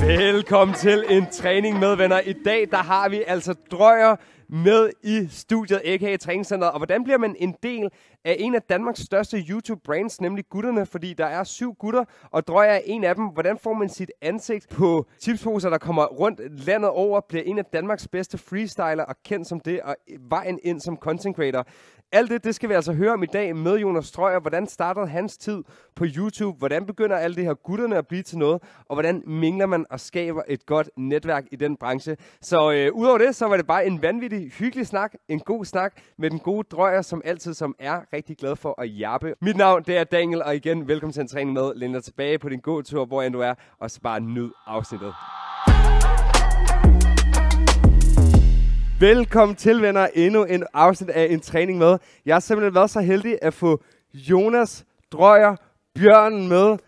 Velkommen til en træning med, venner. I dag der har vi altså Drøjer med i studiet, a.k.a. Træningscenteret. Og hvordan bliver man en del af en af Danmarks største YouTube-brands, nemlig Gutterne? Fordi der er 7 gutter, og Drøjer er en af dem. Hvordan får man sit ansigt på chipsposer, der kommer rundt landet over, bliver en af Danmarks bedste freestyler og kendt som det, og vejen ind som content creator? Alt det skal vi altså høre om i dag med Jonas Drøjer. Hvordan startede hans tid på YouTube? Hvordan begynder alle det her gutterne at blive til noget? Og hvordan mingler man og skaber et godt netværk i den branche? Så udover det, så var det bare en vanvittig, hyggelig snak. En god snak med den gode Drøjer, som altid som er rigtig glad for at jappe. Mit navn, det er Daniel, og igen, velkommen til en træning med. Læn dig tilbage på din gåtur, hvor end du er, og så bare nyd afsnittet. Velkommen til, venner. Endnu en afsnit af en træning med. Jeg har simpelthen været så heldig at få Jonas Drøjer Bjørnen med.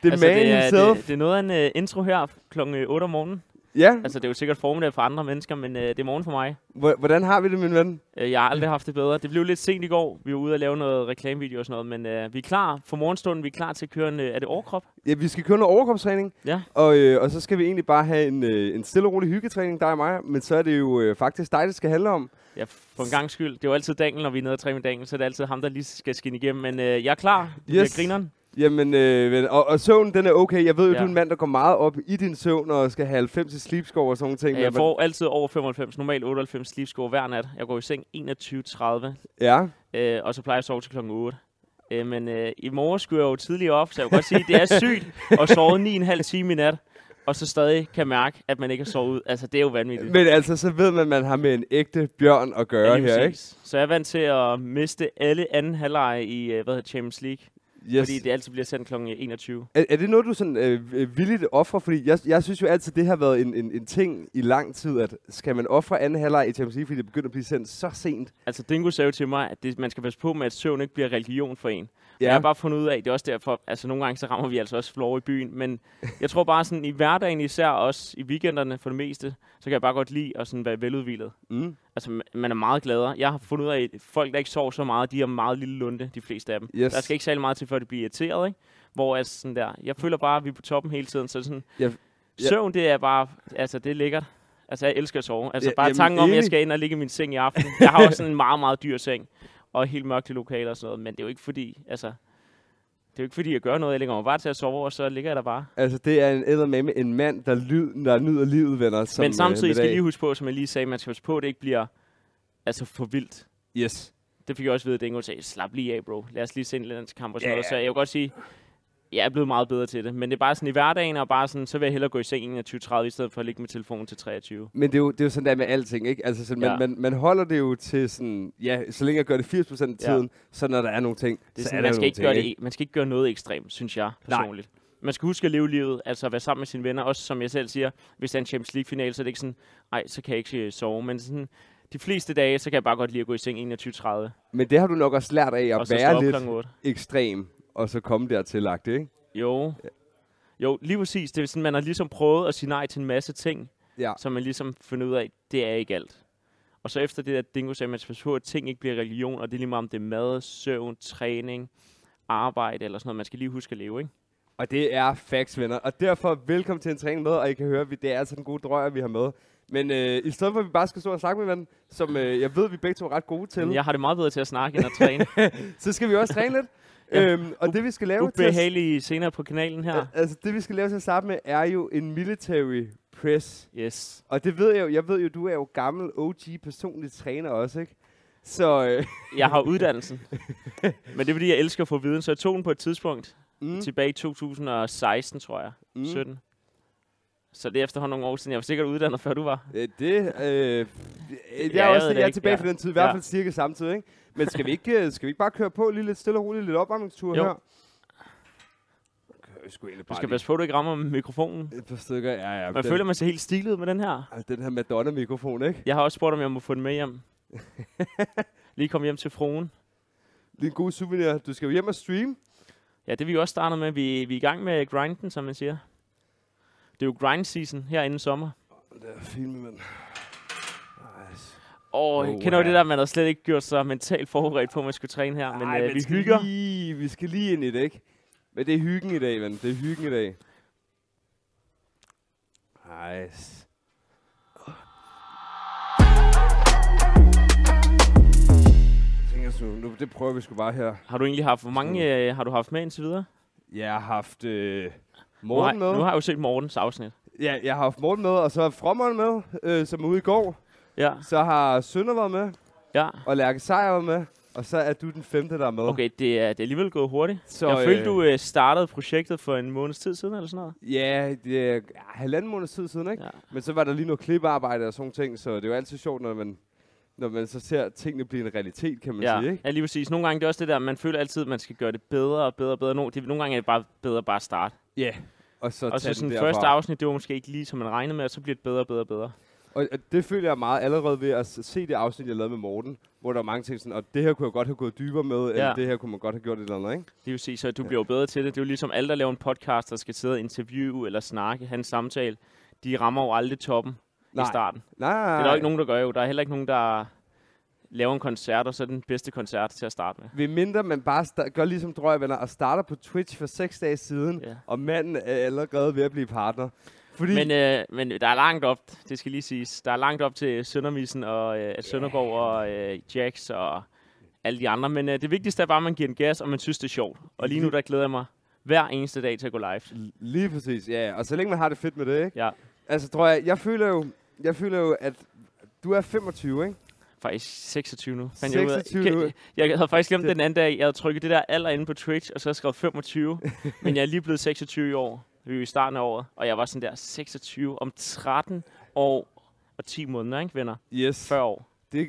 Det er noget af en intro her klokken 8 om morgenen. Ja. Altså, det er jo sikkert formiddag for andre mennesker, men det er morgen for mig. Hvordan har vi det, min ven? Jeg har aldrig haft det bedre. Det blev lidt sent i går. Vi var ude og lave noget reklamevideo og sådan noget, men vi er klar for morgenstunden. Vi er klar til at køre er det overkrop? Ja, vi skal køre noget overkropstræning. Ja. Og så skal vi egentlig bare have en stille og rolig hyggetræning, dig og mig. Men så er det jo faktisk dig, det skal handle om. Ja, for en gang skyld. Det er jo altid Daniel, når vi er nede og træne med Daniel, så er det altid ham, der lige skal skinne igennem. Men jeg er klar. Jeg grineren. Jamen, og søvnen, den er okay. Jeg ved jo, du er en mand, der går meget op i din søvn og skal have 90 i sleep score og sådan nogle ting. Ja, jeg får altid over 95, normalt 98 sleep score hver nat. Jeg går i seng 21.30. Ja. Og så plejer jeg at sove til klokken 8. Men i morgen skulle jeg jo tidligere op, så jeg vil godt sige, at det er sygt at sove 9,5 timer i nat, og så stadig kan mærke, at man ikke har sovet ud. Altså, det er jo vanvittigt. Men altså, så ved man, at man har med en ægte bjørn at gøre her, ikke? Så jeg er vant til at miste alle anden halvleje i Champions League. Yes. Fordi det altid bliver sendt kl. 21. Er det noget, du sådan villigt offrer? Fordi jeg synes jo altid, det har været en ting i lang tid, at skal man ofre anden halvleg i Champions League, fordi det begynder at blive sendt så sent? Altså, Dingo sagde jo til mig, at man skal passe på med, at søvn ikke bliver religion for en. Ja. Jeg har bare fundet ud af, det er også derfor, altså nogle gange så rammer vi altså også floor i byen, men jeg tror bare sådan i hverdagen især, også i weekenderne for det meste, så kan jeg bare godt lide at sådan være veludhvilet. Mm. Altså man er meget gladere. Jeg har fundet ud af, at folk, der ikke sover så meget, de har meget lille lunde, de fleste af dem. Yes. Der skal ikke særlig meget til, før de bliver irriteret, ikke? Hvor altså sådan der, jeg føler bare, at vi er på toppen hele tiden, så sådan, søvn, det er bare, altså det er lækkert. Altså jeg elsker at sove. Altså bare tanken om, at jeg skal ind og ligge i min seng i aften. Jeg har også sådan en meget, meget dyr seng. Og helt mørkt i lokaler og sådan noget, men det er jo ikke fordi, altså, det er jo ikke fordi, jeg gør noget, jeg ligger mig bare til at sove, og så ligger jeg der bare. Altså, det er en mand, der nyder livet, venner. Som, men samtidig skal jeg lige huske på, som jeg lige sagde, man skal huske på, at det ikke bliver, altså, for vildt. Yes. Det fik jeg også ved, at Dingo sagde, slap lige af, bro. Lad os lige se en landskamp og sådan noget. Så jeg vil godt sige, jeg er blevet meget bedre til det. Men det er bare sådan i hverdagen, og bare sådan, så vil jeg hellere gå i seng 21.30, i stedet for at ligge med telefonen til 23. Men det er jo sådan der med alting, ikke? Altså, sådan, man holder det jo til sådan, så længe jeg gør det 80% af tiden, så når der er nogle ting, det er så sådan, er der nogle ting. Man skal ikke gøre noget ekstremt, synes jeg personligt. Nej. Man skal huske at leve livet, altså at være sammen med sine venner. Også som jeg selv siger, hvis der er en Champions League-finale, så er det ikke sådan, nej, så kan jeg ikke sove. Men sådan, de fleste dage, så kan jeg bare godt lide at gå i seng 21.30. Men det har du nok også lært af at være lidt ekstrem, og så komme dertil lagt, ikke? Jo, lige præcis. Det er sådan, man har ligesom prøvet at sige nej til en masse ting, som man ligesom finder ud af, det er ikke alt. Og så efter det, at Dingo sagde, man skal at ting ikke bliver religion, og det er lige meget om det er mad, søvn, træning, arbejde eller sådan noget. Man skal lige huske at leve, ikke? Og det er facts, venner. Og derfor velkommen til en træning med, og I kan høre, det er altså en god Drøjer, vi har med. Men i stedet for, at vi bare skal stå og snakke med hinanden, som jeg ved, vi begge to er ret gode til. Jeg har det meget bedre til at snakke end at træne. Så skal vi også træne lidt. Og det vi skal lave ubehagelige senere på kanalen her. Altså det vi skal lave til at starte med er jo en military press. Yes. Og det ved jeg ved jo, du er jo gammel OG personlig træner også, ikke? Så jeg har uddannelsen. Men det er fordi jeg elsker at få viden, så jeg tog den på et tidspunkt tilbage i 2016, tror jeg. 17. Så det er efterhånden nogle år siden. Jeg var sikkert uddannet, før du var. Jeg er tilbage fra den tid, i hvert fald cirka samtidig, ikke? Men skal vi ikke bare køre på lige lidt stille og roligt, lidt opvarmningstur her? Du skal passe på, at du ikke rammer med mikrofonen. Et par stykker, ja. Man føler, man ser helt stilet med den her. Altså, den her Madonna-mikrofon, ikke? Jeg har også spurgt, om jeg må få den med hjem. Lige komme hjem til fruen. Det er en god souvenir. Du skal jo hjem og streame. Ja, det vi også startet med. Vi er i gang med grinden, som man siger. Det er jo grind season her inden sommer. Det er fint, mand. Kender du det der, man har slet ikke gjort så mentalt forberedt på, at man skulle træne her. Men vi hygger. Vi skal lige ind i det, ikke? Men det er hyggen i dag, ven. Det er hyggen i dag. Nice. Nu, det prøver vi sgu bare her. Har du egentlig haft, hvor mange har du haft med indtil videre? Jeg har haft Morten med. Nu har jeg jo set Mortens afsnit. Ja, jeg har haft Morten med, og så har Frommer med, som er ude i går. Ja. Så har Sønder været med, ja. Og Lærke Seier var med, og så er du den 5. der er med. Okay, det er alligevel gået hurtigt. Så, jeg følte, du startede projektet for en måneds tid siden, eller sådan noget? Ja, det er 1,5 måneds tid siden, ikke? Ja. Men så var der lige noget klippearbejde og sådan ting, så det er jo altid sjovt, når man så ser tingene blive en realitet, kan man sige, ikke? Ja, lige præcis. Nogle gange det er også det der, man føler altid, at man skal gøre det bedre og bedre og bedre. Nogle gange er det bare bedre bare at starte. Ja, og så sådan første afsnit, det var måske ikke lige, som man regnede med, og så bliver det bedre og bedre og bedre. Og det føler jeg meget allerede ved at se det afsnit, jeg lavede med Morten, hvor der er mange ting sådan, og det her kunne jeg godt have gået dybere med, eller det her kunne man godt have gjort et eller andet, ikke? Det vil sige, så du bliver jo bedre til det. Det er jo ligesom alle, der laver en podcast, der skal sidde og interviewe eller snakke, have en samtale. De rammer jo aldrig toppen i starten. Nej. Det er der ikke nogen, der gør jo. Der er heller ikke nogen, der laver en koncert, og så er den bedste koncert til at starte med. Ved mindre man bare gør ligesom Drøjevenner og starter på Twitch for 6 dage siden, og manden er allerede ved at blive partner. Fordi men der er langt op, det skal lige siges. Der er langt op til Søndermissen og Søndergaard og Jax og alle de andre. Men det vigtigste er bare, at man giver en gas, og man synes, det er sjovt. Og lige nu, der glæder jeg mig hver eneste dag til at gå live. Lige præcis, ja. Og så længe man har det fedt med det, ikke? Ja. Altså, tror jeg føler jo, at du er 25, ikke? Faktisk 26 nu. 26 nu. Jeg havde faktisk glemt den anden dag, jeg havde trykket det der alder inde på Twitch, og så havde jeg skrevet 25. Men jeg er lige blevet 26 i år. Vi er i starten af året, og jeg var sådan der 26 om 13 år og 10 måneder, ikke venner? Yes. 40 år. Det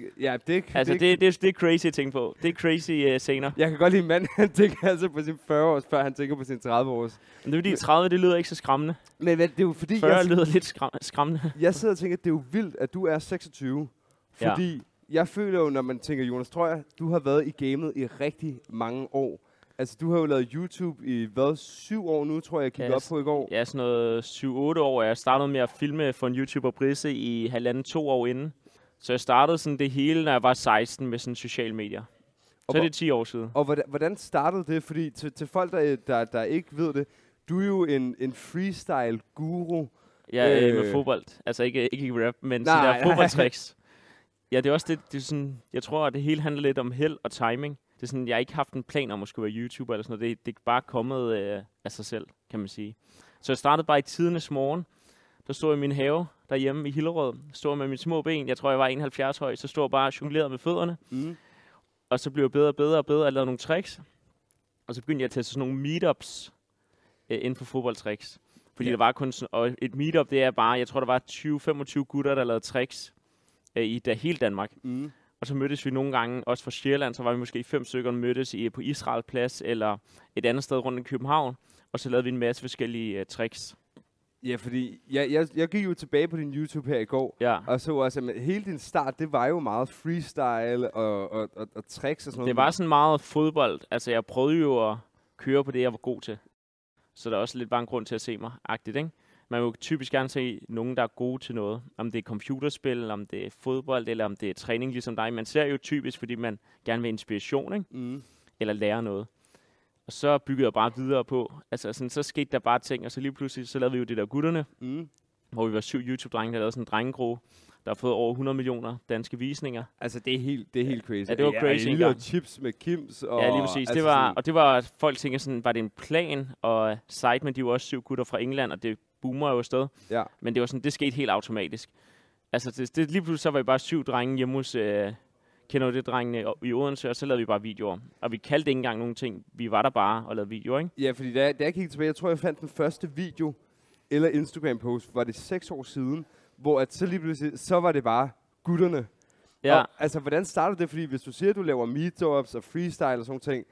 er crazy at tænke på. Det er crazy scener. Jeg kan godt lide mand, han tænker altså på sin 40 års, før han tænker på sin 30 års. Men det er fordi 30, det lyder ikke så skræmmende. Men det er jo fordi 40 lyder lidt skræmmende. Jeg sidder og tænker, at det er jo vildt, at du er 26. Fordi jeg føler jo, når man tænker, Jonas Strøier, du har været i gamet i rigtig mange år. Altså, du har jo lavet YouTube i, 7 år nu, tror jeg kiggede op på i går? Ja, sådan noget 7-8 år. Jeg startede med at filme for en YouTuber Brisse i 1,5-2 år inden. Så jeg startede sådan det hele, når jeg var 16 med sådan sociale medier. Så er det 10 år siden. Og hvordan startede det? Fordi til folk, der ikke ved det, du er jo en freestyle-guru. Ja, med fodbold. Altså ikke rap, men sådan der fodboldtricks. Ja, det er også det er sådan, jeg tror, at det hele handler lidt om held og timing. Det er sådan, jeg har ikke haft en plan om at skulle være YouTuber eller sådan noget. Det er bare kommet af sig selv, kan man sige. Så jeg startede bare i tidernes morgen. Der stod jeg i min have derhjemme i Hillerød. Stod med mine små ben. Jeg tror, jeg var 71 høj. Så stod jeg bare og jonglerede med fødderne. Mm. Og så blev jeg bedre og bedre og bedre. Jeg lavede nogle tricks. Og så begyndte jeg at teste sådan nogle meetups inden for fodboldtricks. Fordi der var kun sådan, og et meetup, det er bare, jeg tror, der var 20-25 gutter, der lavede tricks i hele Danmark. Mm. Og så mødtes vi nogle gange, også fra Sjælland, så var vi måske 5 stykker, der mødtes på Israel Plads eller et andet sted rundt i København. Og så lavede vi en masse forskellige tricks. Ja, fordi jeg gik jo tilbage på din YouTube her i går, og så også, at hele din start, det var jo meget freestyle og tricks og sådan noget. Det var sådan meget fodbold. Altså, jeg prøvede jo at køre på det, jeg var god til. Så der er også lidt bare en grund til at se mig-agtigt, ikke? Man vil jo typisk gerne se nogen, der er gode til noget. Om det er computerspil, om det er fodbold, eller om det er træning ligesom dig. Man ser jo typisk, fordi man gerne vil inspiration, ikke? Mm. Eller lære noget. Og så byggede jeg bare videre på. Altså sådan, så skete der bare ting, og så lige pludselig, så lavede vi jo det der gutterne. Mm. Hvor vi var 7 YouTube-drenge, der lavede sådan en drengegruppe, der har fået over 100 millioner danske visninger. Altså, det er helt crazy. Ja, det var crazy. Ja, og chips med Kims. Og ja, lige præcis. Altså, det var, folk tænker sådan, var det en plan? Og Sidemen, de var også 7 gutter fra England, og det boomer jo afsted. Ja. Men det var sådan, det skete helt automatisk. Altså, det lige pludselig så var vi bare 7 drenge hjemme hos, kender du det, drengene i Odense, og så lavede vi bare videoer. Og vi kaldte ikke engang nogen ting. Vi var der bare og lavede videoer, ikke? Ja, fordi da jeg kiggede tilbage, jeg tror, jeg fandt den første video, eller Instagram-post, var det 6 år siden, hvor at så lige pludselig, så var det bare gutterne. Ja. Og, altså, hvordan startede det? Fordi hvis du siger, at du laver meetups og freestyle og sådan ting,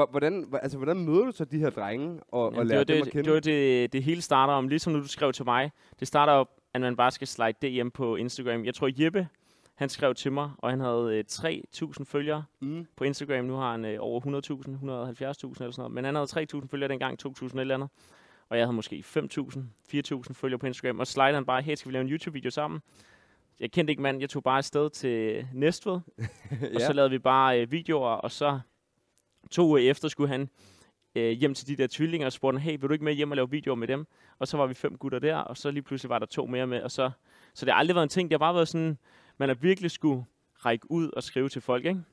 hvordan møder du så de her drenge og lærer dem at kende? Det var det hele starter om, ligesom nu du skrev til mig. Det starter op, at man bare skal slide det hjem på Instagram. Jeg tror, Jeppe, han skrev til mig, og han havde 3.000 følgere på Instagram. Nu har han over 100.000, 170.000 eller sådan noget. Men han havde 3.000 følgere dengang, 2.000 eller andet. Og jeg havde måske 5.000, 4.000 følgere på Instagram. Og slidede han bare, hey, skal vi lave en YouTube-video sammen? Jeg kendte ikke manden. Jeg tog bare afsted til Næstved. Og så lavede vi bare videoer, og så 2 uger efter skulle han hjem til de der tvillinger og spurgte, hey, vil du ikke med hjem og lave videoer med dem? Og så var vi 5 gutter der, og så lige pludselig var der 2 mere med. Og så det har aldrig været en ting, det har bare været sådan, man har virkelig skulle række ud og skrive til folk, ikke?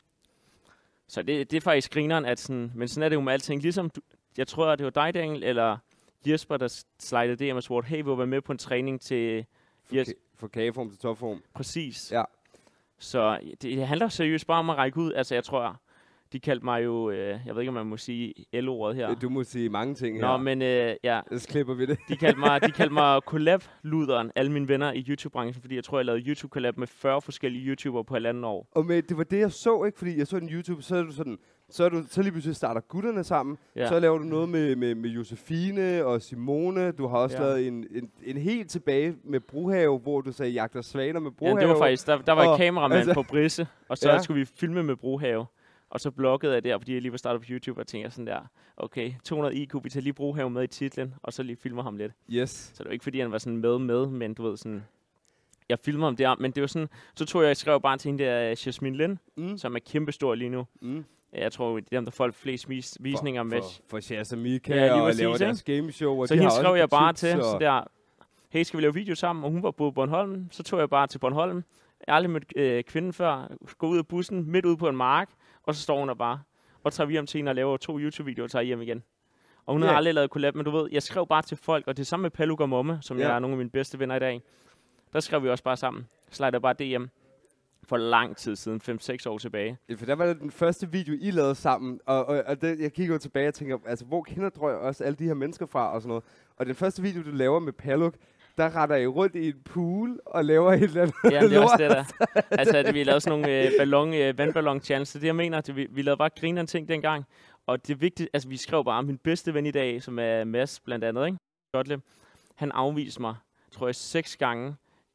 Så det er faktisk grineren, at sådan, men sådan er det jo med alting. Ligesom, jeg tror, at det var dig, Daniel, eller Jesper, der slidede det og spurgte, hey, vil du være med på en træning til... For kageform til topform. Præcis. Ja. Så det handler seriøst bare om at række ud. Altså, jeg tror, de kaldte mig jo... jeg ved ikke, om man må sige L-ordet her. Du må sige mange ting her. Nå, men ja. Så klipper vi det. De kaldte mig collab-luderen, alle mine venner i YouTube-branchen, fordi jeg tror, jeg lavede YouTube-collab med 40 forskellige YouTubere på 1,5 år. Og men det var det, jeg så, ikke? Fordi jeg så en YouTube, så er du sådan... Så lige pludselig starter gutterne sammen. Ja. Så laver du noget med Josefine og Simone. Du har også lavet en helt tilbage med Brohave, hvor du sagde, jagter svaner med Brohave. Ja, det var faktisk... Der var et kameramand på Brisse, og så skulle vi filme med Brohave. Og så bloggede jeg der, fordi jeg lige var startet på YouTube, og tænkte sådan der, okay, 200 IQ, vi tager lige Brohave med i titlen, og så lige filmer ham lidt. Yes. Så det var ikke, fordi han var sådan med, men du ved sådan... Jeg filmer ham der, men det var sådan... Så jeg skrev bare til hende der, Jasmine Lind, som er kæmpestor lige nu. Jeg tror, det er dem, der får flest visninger med. For Shaz og Mika og laver deres gameshow. Så hende skrev jeg bare til, så der, hey, skal vi lave video sammen? Og hun var på Bornholm. Så tog jeg bare til Bornholm. Jeg har aldrig mødt kvinden før. Gå ud af bussen, midt ude på en mark. Og så står hun der bare. Og tager vi hjem til hende og laver 2 YouTube-videoer og tager hjem igen. Og hun har aldrig lavet collab, men du ved, jeg skrev bare til folk. Og det samme med Paluk og Momme, som jeg er nogle af mine bedste venner i dag. Der skrev vi også bare sammen. Slider bare DM. For lang tid siden, 5-6 år tilbage. Ja, for der var det den første video, I lavede sammen, og det, jeg kigger jo tilbage og tænker, altså hvor kender tror jeg også alle de her mennesker fra og sådan noget. Og den første video, du laver med Paluk, der retter I rundt i en pool og laver et eller andet. Ja, det er også det der. Altså, vi lavede sådan nogle vandballon-challenge, så det jeg mener, vi lavede bare grinerne ting dengang. Og det er vigtigt, altså vi skrev bare, min bedste ven i dag, som er Mads blandt andet, ikke? Gottlieb, han afviste mig, tror jeg, 6 gange.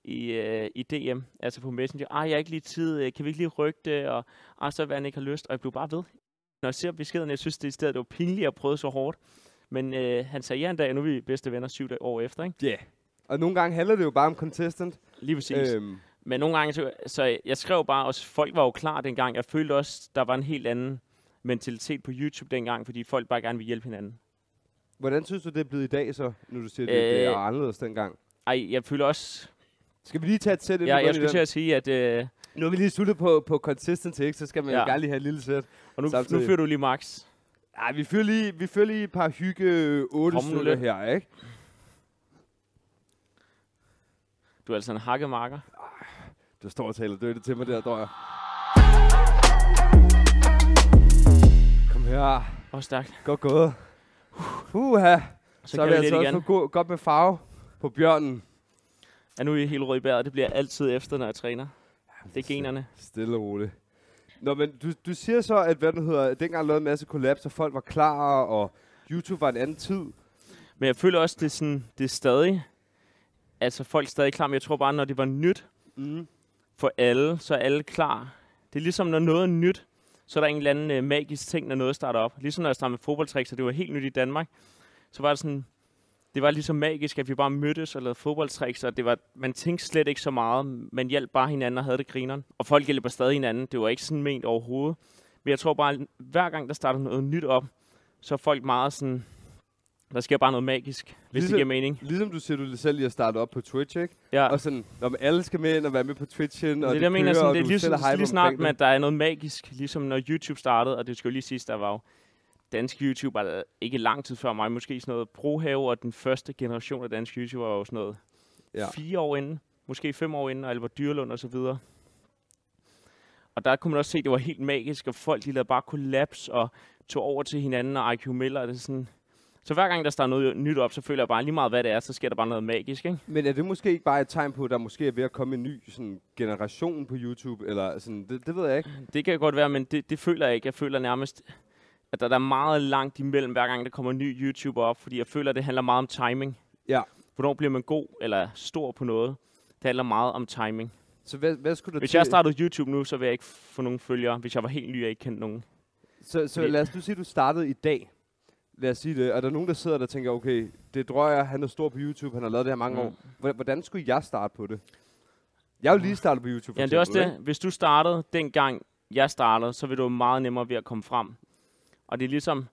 I DM, altså på Messenger. Jeg har ikke lige tid, kan vi ikke lige rykke det, og så hvad han ikke har lyst, og jeg blev bare ved. Når jeg ser beskeden, jeg synes det i stedet, det var pinligt at prøve så hårdt, men han sagde ja en dag, og nu er vi bedste venner 7 år efter, ikke? Ja, yeah. Og nogle gange handler det jo bare om contestant. Lige præcis. Men nogle gange, så jeg skrev bare, og folk var jo klar dengang, jeg følte også, der var en helt anden mentalitet på YouTube dengang, fordi folk bare gerne ville hjælpe hinanden. Hvordan synes du, det er blevet i dag så, når du siger, det er anderledes dengang? Jeg føler også... Skal vi lige tage et sæt? Ja, jeg skulle til at sige, at... Nu er vi lige sluttet på consistency, ikke? Så skal man jo gerne lige have et lille sæt. Og nu fører du lige max. Nej, vi fører lige et par hygge 8 stykker her, ikke? Du er altså en hakkemarker. Du står og taler døde til mig der, tror jeg. Kom her. Stærkt. Godt gået. Så er vi altså også for godt med farve på bjørnen. Ja, nu er jeg helt rød i bæret. Det bliver altid efter, når jeg træner. Det er generne. Stille og roligt. Nå, men du siger så, at dengang lavede en masse kollaps, og folk var klar, og YouTube var en anden tid. Men jeg føler også, det er stadig... Altså, folk er stadig klar, men jeg tror bare, når det var nyt for alle, så er alle klar. Det er ligesom, når noget er nyt, så er der en eller anden magisk ting, når noget starter op. Ligesom når jeg startede med fodboldtricks, og det var helt nyt i Danmark, så var det sådan... Det var ligesom magisk, at vi bare mødtes og lavede fodboldtricks, og man tænkte slet ikke så meget. Man hjalp bare hinanden og havde det grineren. Og folk hjælper stadig hinanden. Det var ikke sådan ment overhovedet. Men jeg tror bare, at hver gang der starter noget nyt op, så er folk meget sådan... Der sker bare noget magisk, hvis det giver mening. Ligesom du siger, du selv lige har startet op på Twitch, ikke? Ja. Og sådan, når alle skal med ind og være med på Twitchen, og det jeg mener, sådan, det er lige snart, at der er noget magisk, ligesom når YouTube startede, og det skal jo lige siges, der var jo dansk YouTube er ikke lang tid før mig, måske sådan noget Brohave, og den første generation af dansk YouTube var jo sådan noget 4 år inden, måske 5 år inden, og Albert Dyrlund og så videre. Og der kunne man også se, at det var helt magisk, og folk de lavede bare kollaps og tog over til hinanden og IQ Miller. Det sådan. Så hver gang der starter noget nyt op, så føler jeg bare lige meget, hvad det er, så sker der bare noget magisk, ikke? Men er det måske ikke bare et tegn på, at der måske er ved at komme en ny sådan, generation på YouTube? Eller sådan, det ved jeg ikke. Det kan godt være, men det føler jeg ikke. Jeg føler nærmest... at der er meget langt imellem, hver gang der kommer en ny YouTuber op, fordi jeg føler, at det handler meget om timing. Ja. Hvornår bliver man god eller stor på noget? Det handler meget om timing. Så hvad skulle du Hvis jeg startede YouTube nu, så vil jeg ikke få nogen følgere. Hvis jeg var helt ny og ikke kendte nogen. Så lad os nu sige, at du startede i dag. Lad os sige det. Er der nogen, der sidder der og tænker, okay, det Drøjer, han er stor på YouTube, han har lavet det her mange år. Hvordan skulle jeg starte på det? Jeg er jo lige startet på YouTube. Ja, det er også det. Hvis du startede dengang jeg startede, så vil du meget nemmere ved at komme frem. Og det er ligesom,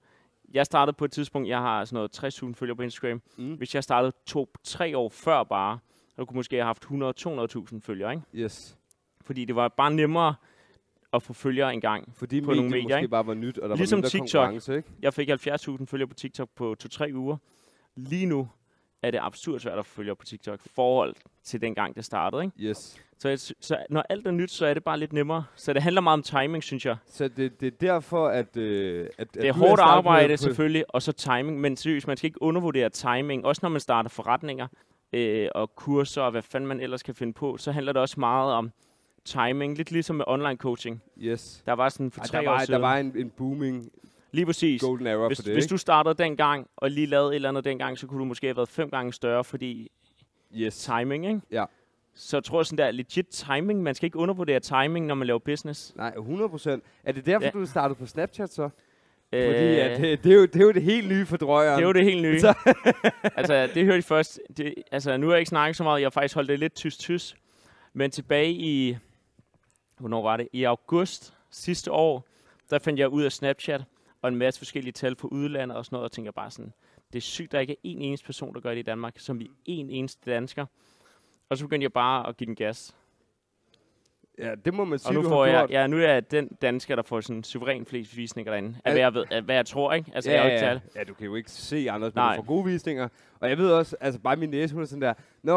jeg startede på et tidspunkt, jeg har sådan noget 60.000 følgere på Instagram. Hvis jeg startede 2-3 år før bare, så kunne måske have haft 100-200.000 følgere, ikke? Yes. Fordi det var bare nemmere at få følgere engang. Fordi på nogle medier måske ikke? bare var nyt, og der ligesom var mindre TikTok. konkurrence, ikke? Jeg fik 70.000 følgere på TikTok på 2-3 uger. Lige nu er det absurd svært at få følgere på TikTok, forhold til dengang det startede, ikke? Yes. Så når alt er nyt, så er det bare lidt nemmere. Så det handler meget om timing, synes jeg. Så det er derfor, at det er hårdt arbejde selvfølgelig, og så timing. Men seriøst, man skal ikke undervurdere timing. Også når man starter forretninger og kurser, og hvad fanden man ellers kan finde på, så handler det også meget om timing. Lidt ligesom med online coaching. Yes. Der var sådan for 3 år siden. Der var en booming. Lige præcis. Golden era for det, hvis du startede dengang, og lige lavede et eller andet dengang, så kunne du måske have været 5 gange større, fordi timing, ikke? Ja. Så jeg tror sådan der legit timing. Man skal ikke undervurdere timing, når man laver business. Nej, 100%. Er det derfor, du startede på Snapchat så? Fordi det er jo det helt nye for drøjeren. Det er jo det helt nye. Altså, det hørte I først. Nu har jeg ikke snakket så meget. Jeg har faktisk holdt det lidt tyst. Men tilbage i... Hvornår var det? I august sidste år, der fandt jeg ud af Snapchat og en masse forskellige tal på udlandet og sådan noget, og tænker bare sådan, det er sygt, der ikke er en eneste person, der gør det i Danmark, som vi en eneste dansker. Og så begyndte jeg bare at give den gas. Ja, det må man sige, og nu får nu er jeg den dansker, der får sådan suveræn flest visninger derinde. Hvad jeg tror, ikke? Altså, ja, du kan jo ikke se andre, men du får gode visninger. Og jeg ved også, altså bare min næse, hun er sådan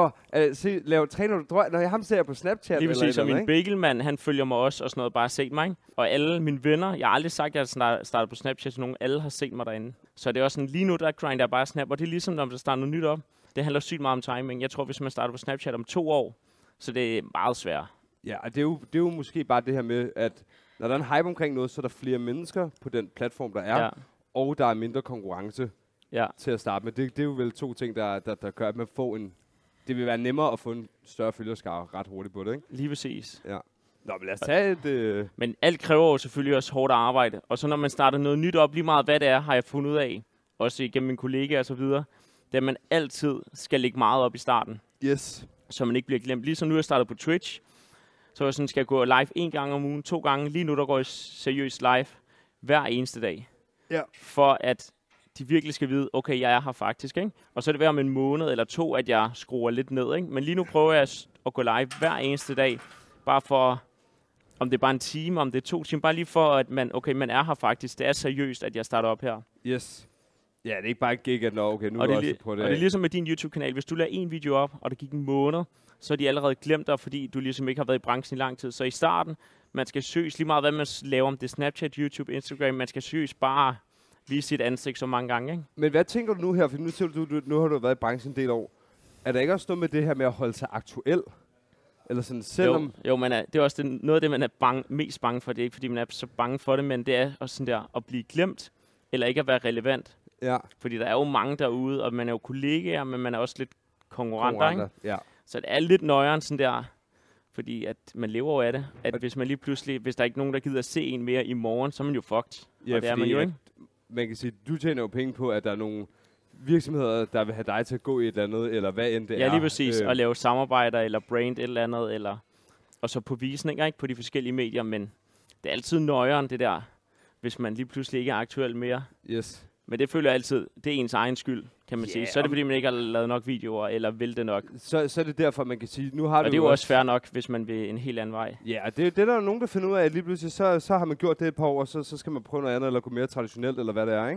der, træner du drøj? Når jeg ham ser jeg på Snapchat. Lige præcis, og min bagelmand, han følger mig også og sådan noget, bare set mig, ikke? Og alle mine venner, jeg har aldrig sagt, at jeg startede på Snapchat til nogen, alle har set mig derinde. Så det er også sådan, lige nu, der grinder jeg bare Snap, og det er ligesom, når der starter noget nyt op. Det handler sygt meget om timing. Jeg tror, hvis man starter på Snapchat om 2 år, så det er meget svært. Ja, og det er jo måske bare det her med, at når der er en hype omkring noget, så er der flere mennesker på den platform, der er, og der er mindre konkurrence til at starte med. Det er jo vel 2 ting, der gør, at man får det vil være nemmere at få en større følgerskare ret hurtigt på det, ikke? Lige præcis. Ja. Nå, men lad os tage et... Men alt kræver jo selvfølgelig også hårdt arbejde. Og så når man starter noget nyt op, lige meget hvad det er, har jeg fundet ud af, også igennem mine kollegaer og så videre, det er, at man altid skal lægge meget op i starten. Yes. Så man ikke bliver glemt. Ligesom nu er jeg startet på Twitch, så jeg sådan, skal jeg gå live 1 gang om ugen, 2 gange. Lige nu der går jeg seriøst live hver eneste dag. Ja. For at de virkelig skal vide, okay, jeg er her faktisk, ikke? Og så er det hver om en måned eller 2, at jeg skruer lidt ned, ikke? Men lige nu prøver jeg at gå live hver eneste dag, bare for, om det er bare en time, om det er 2 timer, bare lige for, at man er her faktisk. Det er seriøst, at jeg starter op her. Yes. Ja, det er ikke bare et gig, at nu er det også på det. Og det er ligesom med din YouTube-kanal. Hvis du lader en video op, og det gik en måned, så er de allerede glemt dig, fordi du ligesom ikke har været i branchen i lang tid. Så i starten, man skal søges lige meget, hvad man laver, om det er Snapchat, YouTube, Instagram, man skal søges bare vise sit ansigt så mange gange, ikke? Men hvad tænker du nu her? For nu siger du, nu har du været i branchen en del år. Er der ikke også noget med det her med at holde sig aktuel? Eller sådan, selvom... Jo, det er også noget af det, man er mest bange for. Det er ikke, fordi man er så bange for det, men det er også sådan der, at blive glemt, eller ikke at være relevant. Ja. Fordi der er jo mange derude, og man er jo kollegaer, men man er også lidt konkurrenter, ikke? Ja. Så det er lidt nøjeren sådan der, fordi at man lever jo af det. At hvis man lige pludselig, hvis der er ikke nogen, der gider at se en mere i morgen, så er man jo fucked. Ja, og det er man jo, ikke? Man kan sige, du tjener jo penge på, at der er nogle virksomheder, der vil have dig til at gå i et eller andet, eller hvad end det er. Ja, lige præcis. Og lave samarbejder, eller brand et eller andet, eller... Og så på visninger, ikke? På de forskellige medier, men det er altid nøjeren, det der, hvis man lige pludselig ikke er aktuel mere. Yes. Men det føler jeg altid, det er ens egen skyld, kan man sige. Så er det, fordi man ikke har lavet nok videoer, eller vil det nok. Så er det derfor, man kan sige, nu har og det er jo også fair nok, hvis man vil en helt anden vej. Ja, det er der nogen, der finder ud af, at lige pludselig, så har man gjort det et par år, så skal man prøve noget andet, eller gå mere traditionelt, eller hvad det er, ikke?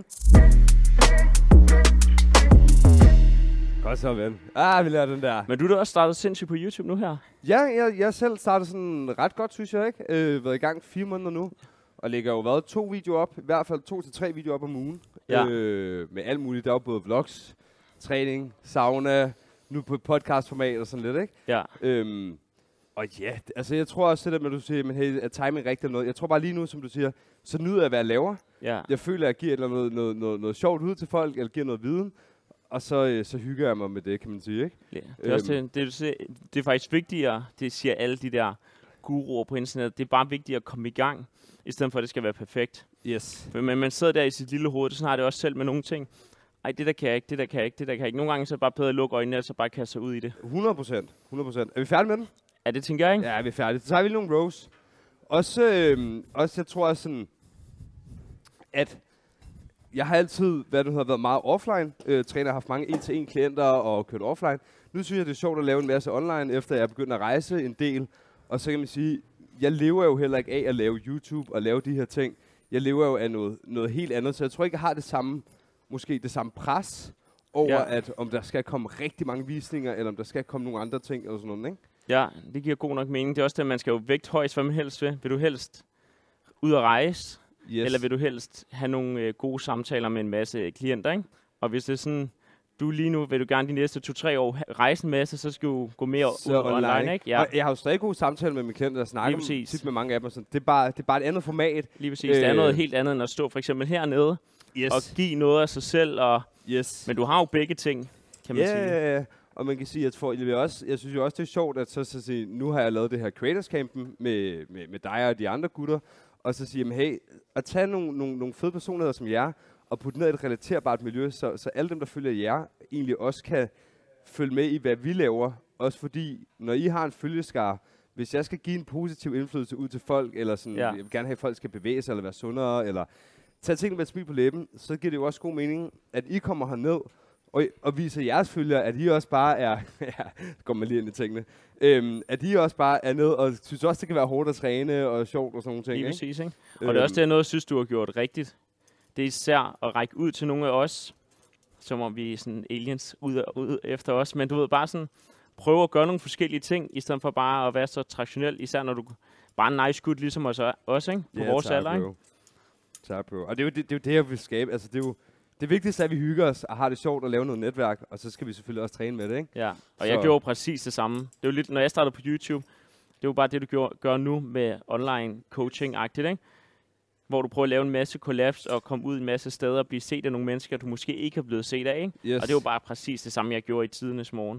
Godt så, ven. Vi lærer den der. Men du har da også startet sindssygt på YouTube nu her? Ja, jeg selv startede sådan ret godt, synes jeg, ikke? Været i gang 4 måneder nu. Og lægger jo været 2 videoer op, i hvert fald 2 til 3 videoer op om ugen. Ja. Med alt muligt. Der er jo både vlogs, træning, sauna, nu på et podcastformat og sådan lidt, ikke? Ja. Og ja, altså jeg tror også, det der med, at du siger, men hey, er timing rigtigt eller noget? Jeg tror bare lige nu, som du siger, så nyder jeg, hvad jeg laver. Ja. Jeg føler, at jeg giver noget sjovt ud til folk, eller giver noget viden. Og så hygger jeg mig med det, kan man sige, ikke? Ja. Det er også det er faktisk vigtigere, det siger alle de der guruer på internettet. Det er bare vigtigt at komme i gang, i stedet for, at det skal være perfekt. Yes. Men man sidder der i sit lille hoved, så har det også selv med nogle ting. Ej, det der kan jeg ikke, det der kan jeg ikke, det der kan jeg ikke. Nogle gange så er det bare bedre at lukke øjnene, og så bare kaste sig ud i det. 100%. Er vi færdige med den? Ja, det tænker jeg, ikke? Ja, vi er færdige. Så har vi nogle rows. Også jeg tror sådan, at jeg har altid været meget offline. Træner har haft mange 1-til-1 klienter og kørt offline. Nu synes jeg, det er sjovt at lave en masse online, efter jeg er begyndt at rejse en del. Og så kan man sige, jeg lever jo heller ikke af at lave YouTube og lave de her ting. Jeg lever jo af noget helt andet, så jeg tror ikke, jeg har det samme pres over, at om der skal komme rigtig mange visninger, eller om der skal komme nogle andre ting, eller sådan noget, ikke? Ja, det giver god nok mening. Det er også det, at man skal jo vægte højst, hvad man helst vil. Vil du helst ud at rejse, eller vil du helst have nogle gode samtaler med en masse klienter, ikke? Og hvis det er sådan, du lige nu vil du gerne de næste 2-3 år rejse en masse, så skal du gå mere ud online, ikke? Ja. Og jeg har jo stadig gode samtaler med mine klienter, der snakker tit med mange af dem. Sådan. Det er bare et andet format. Lige præcis. Det er noget helt andet end at stå for eksempel hernede og give noget af sig selv. Men du har jo begge ting, kan man sige. Ja. Og man kan sige, jeg synes jo også, det er sjovt, at så sige, nu har jeg lavet det her Creators Campen med dig og de andre gutter, og så sige, hey, at tage nogle fede personligheder som jer, og putte ned i et relaterbart miljø, så alle dem, der følger jer, egentlig også kan følge med i, hvad vi laver. Også fordi, når I har en følgeskare, hvis jeg skal give en positiv indflydelse ud til folk, eller sådan, jeg vil gerne have, at folk skal bevæge sig, eller være sundere, eller tage tingene med et smil på læben, så giver det jo også god mening, at I kommer herned, og viser jeres følgere, at I også bare er, går man lige ind i tingene, at I også bare er nede, og synes også, det kan være hårdt at træne, og sjovt og sådan nogle ting. Lige præcis, ikke? Og det er også det, noget, synes du har gjort rigtigt. Det er især at række ud til nogle af os, som om vi er sådan aliens ud efter os, men du ved, bare sådan, prøve at gøre nogle forskellige ting, i stedet for bare at være så traditionel, især når du bare er nice gut, ligesom os, ikke? På vores alder, ikke? Tak, bro. Og det er jo det, jeg vil skabe. Altså, det er jo det vigtigste, at vi hygger os og har det sjovt at lave noget netværk, og så skal vi selvfølgelig også træne med det, ikke? Ja, og jeg gjorde præcis det samme. Det er jo lidt, når jeg startede på YouTube, det er jo bare det, du gør nu med online coaching-agtigt, ikke? Hvor du prøver at lave en masse collabs og komme ud en masse steder og blive set af nogle mennesker, du måske ikke har blevet set af, ikke? Yes. Og det er jo bare præcis det samme, jeg gjorde i tidernes morgen.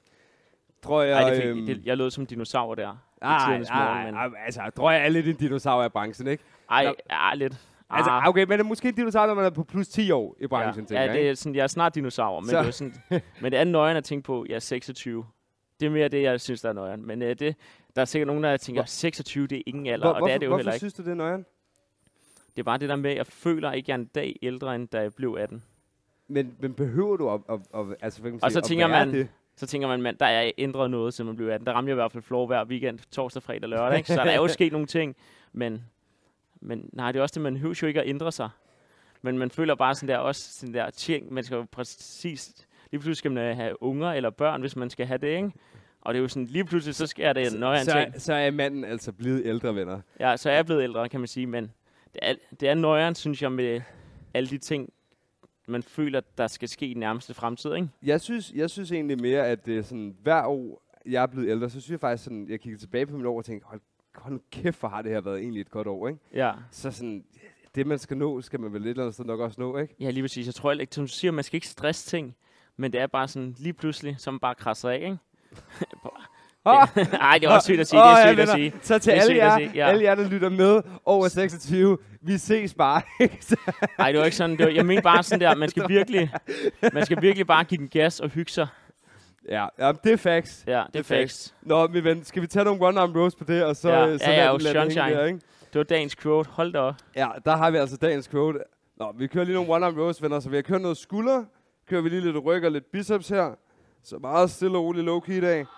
Tror jeg... jeg lød som dinosaur der i tidernes morgen. Altså, tror jeg er lidt en dinosaur i branchen, ikke? Lidt. Altså, okay, men det er måske en dinosaur, når man er på plus 10 år i branchen, tænker jeg. Ja, det er sådan, jeg er snart dinosaur, men, det er sådan, men det er nøjeren at tænke på, jeg er 26. Det er mere det, jeg synes, der er nøjeren. Men der er sikkert nogen, der tænker, 26, det er ingen alder, og det er det jo heller ikke. Hvorfor synes du, det er nøjeren? Det er bare det der med, at jeg føler ikke, jeg er en dag ældre, end da jeg blev 18. Men behøver du at altså, og så tænker man, der er ændret noget, siden man blev 18. Der rammer jeg i hvert fald floor hver weekend, torsdag, fredag, lørdag, ikke? Så der er jo sket nogle ting, men nej, det er også det, man behøver jo ikke at ændre sig. Men man føler bare sådan der ting, man skal jo præcis, lige pludselig skal man have unger eller børn, hvis man skal have det, ikke? Og det er jo sådan, lige pludselig, så sker det nøjere ting. Så er manden altså blevet ældre, venner. Ja, så er jeg blevet ældre, kan man sige, men det er nøjeren, synes jeg, med alle de ting, man føler, der skal ske i nærmeste fremtid, ikke? Jeg synes egentlig mere, at det er sådan, hver år, jeg er blevet ældre, så synes jeg faktisk sådan, jeg kigger tilbage på mit år og tænker, hold kæft, hvor har det her været egentlig et godt år, ikke? Ja. Så sådan, det man skal nå, skal man vel lidt eller andet sted nok også nå, ikke? Ja, lige præcis. Jeg tror ikke, som du siger, man skal ikke stresse ting, men det er bare sådan, lige pludselig, som bare krasser af, ikke? Ej, det er også sygt at sige. Det er sygt at sige. Så til alle jer, der lytter med over 26, vi ses bare. Nej, det var ikke sådan. Jeg mener bare sådan der, man skal virkelig bare give den gas og hygge sig. Ja, det er facts. Ja, det er facts. Nå, min ven, skal vi tage nogle one-arm rows på det, og så jo sunshine. Der, ikke? Det var dagens quote. Hold da op. Ja, der har vi altså dagens quote. Nå, vi kører lige nogle one-arm rows, venner, så vi har kørt noget skulder, kører vi lige lidt ryg og lidt biceps her. Så meget stille og roligt low-key i dag.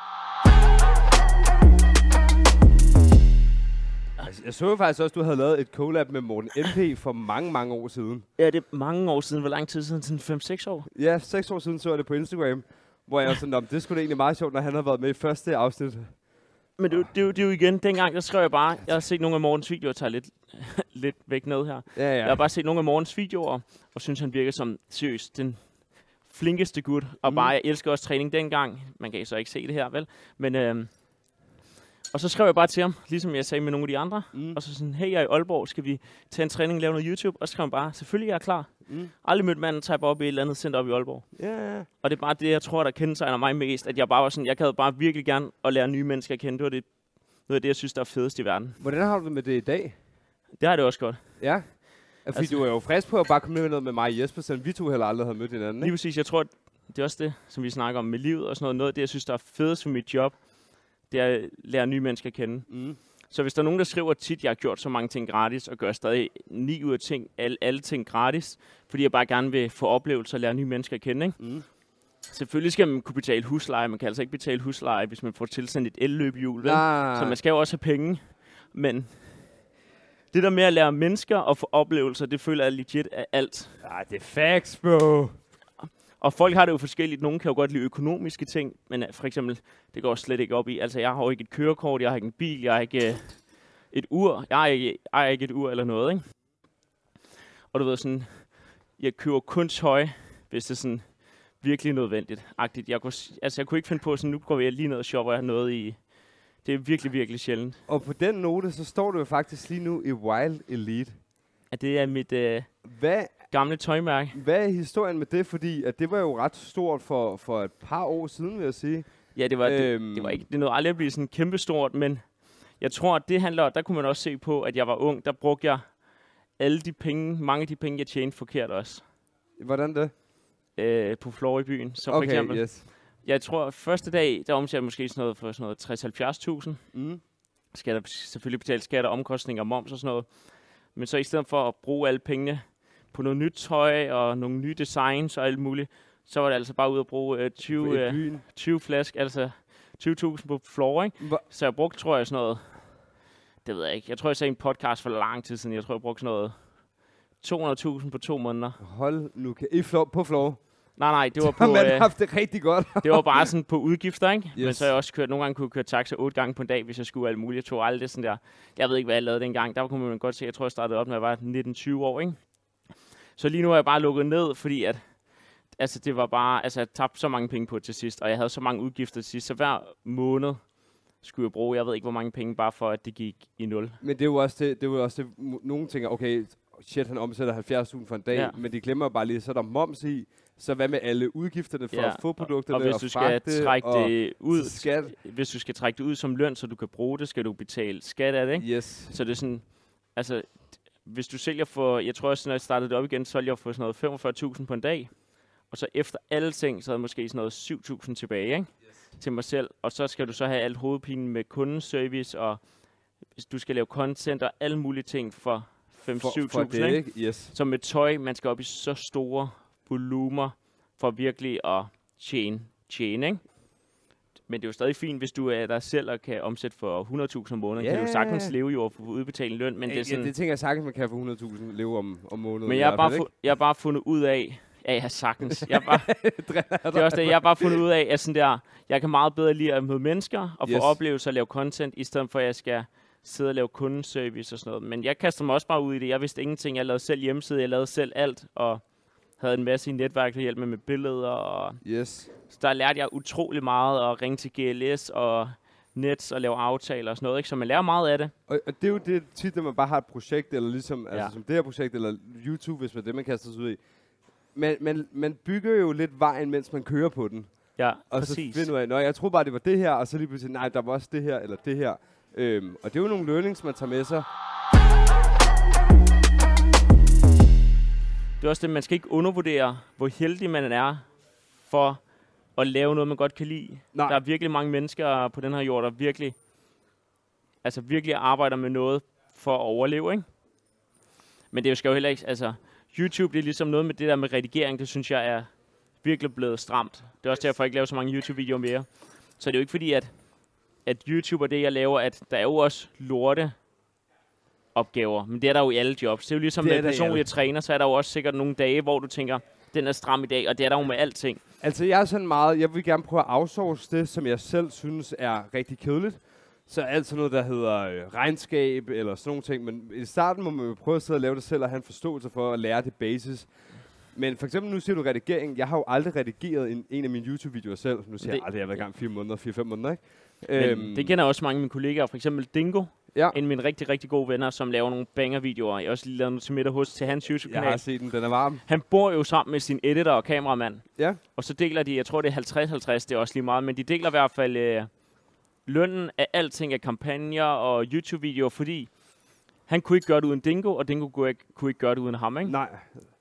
Jeg så jo faktisk også, at du havde lavet et collab med Morten MP for mange år siden. Ja, det er mange år siden. Hvor lang tid siden? Sådan 5-6 år? Ja, 6 år siden så jeg det på Instagram. Hvor jeg var sådan, det skulle da egentlig meget sjovt, når han havde været med i første afsnit. Men det er jo igen, dengang der skrev jeg bare, jeg har set nogle af Mortens videoer, jeg tager lidt væk ned her. Ja. Jeg har bare set nogle af Mortens videoer, og synes han virker som seriøst den flinkeste gut. Og bare, jeg elsker også træning dengang. Man kan så ikke se det her, vel? Men og så skrev jeg bare til ham, ligesom jeg sagde med nogle af de andre. Og så sådan, hey, jeg er i Aalborg, skal vi tage en træning og lave noget YouTube? Og så skrev han bare, selvfølgelig jeg er klar. Aldrig mødt manden, tager op i et eller andet center op i Aalborg. Yeah. Og det er bare det, jeg tror, der kendetegner mig mest. At jeg bare var sådan, jeg havde bare virkelig gerne at lære nye mennesker at kende. Det var noget af det, jeg synes, der er fedest i verden. Hvordan har du det med det i dag? Det har det også godt. Ja? Fordi altså, du er jo frisk på at bare komme med mig og Jesper, selvom vi to heller aldrig havde mødt hinanden, ikke? Lige præcis. Jeg tror, det er også det, som vi snakker om med livet og sådan noget. Noget af det, jeg synes, der er fedest for mit job, det er at lære nye mennesker at kende. Så hvis der er nogen, der skriver tit, jeg har gjort så mange ting gratis, og gør stadig 9 ud af ting, alle ting gratis, fordi jeg bare gerne vil få oplevelser og lære nye mennesker at kende, ikke? Mm. Selvfølgelig skal man kunne betale husleje. Man kan altså ikke betale husleje, hvis man får tilsendt et elløbehjul. Så man skal jo også have penge. Men det der med at lære mennesker og få oplevelser, det føler jeg legit af alt. Ja, det er facts, bro. Og folk har det jo forskelligt. Nogle kan jo godt lide økonomiske ting, men for eksempel, det går slet ikke op i. Altså, jeg har jo ikke et kørekort, jeg har ikke en bil, jeg har ikke et ur. Jeg ejer ikke et ur eller noget, ikke? Og du ved sådan, jeg køber kun tøj, hvis det er sådan virkelig nødvendigt. Jeg kunne ikke finde på sådan, nu går jeg lige ned og shopper noget i. Det er virkelig, virkelig sjældent. Og på den note, så står du jo faktisk lige nu i Wild Elite. Ja, det er mit gamle tøjmærke. Hvad er historien med det? Fordi at det var jo ret stort for et par år siden, vil jeg sige. Ja, det var ikke. Det nåede aldrig at blive sådan kæmpestort, men jeg tror, at det handler. Der kunne man også se på, at jeg var ung. Der brugte jeg mange af de penge, jeg tjente forkert også. Hvordan det? På Floor i byen. Så okay, for eksempel, yes. Jeg tror, første dag, der omsatte jeg måske sådan noget for sådan noget 60-70.000. Mm. Skal der selvfølgelig betale skatter, omkostninger, moms og sådan noget. Men så i stedet for at bruge alle pengene på noget nyt tøj og nogle nye designs og alt muligt, så var det altså bare ud at bruge 20 flasker, altså 20.000 på Floor, ikke? Så jeg brugte, tror jeg, sådan noget, det ved jeg ikke. Jeg tror, jeg sagde en podcast for lang tid siden. Jeg tror, jeg brugte sådan noget 200.000 på 2 måneder. Hold nu, på Floor? Nej, det var på... Man har haft det rigtig godt. Det var bare sådan på udgifter, ikke? Yes. Men så har jeg også kørt, nogle gange kunne jeg køre taxa 8 gange på en dag, hvis jeg skulle alt muligt. Jeg tog aldrig sådan der... Jeg ved ikke, hvad jeg lavede dengang. Der kunne man godt se, jeg tror, jeg startede op, når jeg var 19-20 år, ikke? Så lige nu er jeg bare lukket ned, fordi at... Altså, det var bare... Altså, jeg tabte så mange penge på til sidst, og jeg havde så mange udgifter til sidst. Så hver måned skulle jeg bruge, jeg ved ikke, hvor mange penge, bare for, at det gik i 0. Men det er jo også det, nogle tænker, okay, shit, han omsætter 70.000 for en dag, men de glemmer bare lige, så er der moms i. Så hvad med alle udgifterne for at få produkterne og hvis du skal trække det ud, hvis du skal trække det ud som løn, så du kan bruge det, skal du betale skat af det, ikke? Yes. Så det er sådan, altså, hvis du sælger for, jeg tror også, når jeg startede det op igen, så solgte jeg for sådan noget 45.000 på en dag, og så efter alle ting, så havde jeg måske sådan noget 7.000 tilbage, ikke? Yes. Til mig selv, og så skal du så have alt hovedpinen med kundeservice, og hvis du skal lave content og alle mulige ting for 5-7.000, ikke? Yes. Så med tøj, man skal op i så store volumer for virkelig at tjene, ikke? Men det er jo stadig fint, hvis du er der selv og kan omsætte for 100.000 om måneden. Kan du sagtens leve jo for udbetale løn, men det er sådan... det tænker jeg sagtens, man kan få 100.000 leve om måneden. Men jeg har bare fundet ud af... Ja, sagtens. Det er også det, jeg har bare fundet ud af, at sådan der, jeg kan meget bedre lide at møde mennesker og få oplevelser og lave content, i stedet for at jeg skal sidde og lave kundeservice og sådan noget. Men jeg kaster mig også bare ud i det. Jeg vidste ingenting. Jeg lavede selv hjemmeside, jeg lavede selv alt, og havde en masse i netværk, der hjalp med billeder. Og så der lærte jeg utrolig meget at ringe til GLS og Nets og lave aftaler og sådan noget, ikke? Så man lærer meget af det. Og det er jo det tit, når man bare har et projekt, eller ligesom altså, som det her projekt, eller YouTube, hvis man det, man kaster sig ud i. Man bygger jo lidt vejen, mens man kører på den. Ja, og præcis. Så finder du af, jeg troede bare, det var det her, og så lige pludselig, nej, der var også det her, eller det her. Og det er jo nogle learnings, man tager med sig. Det er også det, man skal ikke undervurdere, hvor heldig man er for at lave noget, man godt kan lide. Nej. Der er virkelig mange mennesker på den her jord, der virkelig arbejder med noget for at overleve, ikke? Men det skal jo heller ikke, altså, YouTube, det er ligesom noget med det der med redigering, det synes jeg er virkelig blevet stramt. Det er også derfor, jeg ikke laver så mange YouTube-videoer mere. Så det er jo ikke fordi, at YouTube og det, jeg laver, at der er jo også lorte opgaver, men det er der jo i alle jobs. Det er jo ligesom med personlige træner, så er der jo også sikkert nogle dage, hvor du tænker, den er stram i dag, og det er der jo med alting. Altså jeg er sådan meget, jeg vil gerne prøve at outsource det, som jeg selv synes er rigtig kedeligt. Så alt sådan noget, der hedder regnskab eller sådan nogle ting, men i starten må man jo prøve at sidde og lave det selv og have en forståelse for at lære det basis. Men for eksempel nu siger du redigering. Jeg har jo aldrig redigeret en af mine YouTube-videoer selv. Nu siger jeg aldrig, jeg har været i gang 4-5 måneder, ikke? Men det kender også mange af mine kollegaer, for eksempel Dingo. Ja. En af mine rigtig, rigtig gode venner, som laver nogle banger-videoer. Jeg har også lige lavet noget til middag til hans YouTube-kanal. Jeg har set den er varm. Han bor jo sammen med sin editor og kameramand. Ja. Og så deler de, jeg tror det er 50-50, det er også lige meget, men de deler i hvert fald lønnen af alting af kampagner og YouTube-videoer, fordi han kunne ikke gøre det uden Dingo, og Dingo kunne ikke gøre det uden ham, ikke? Nej.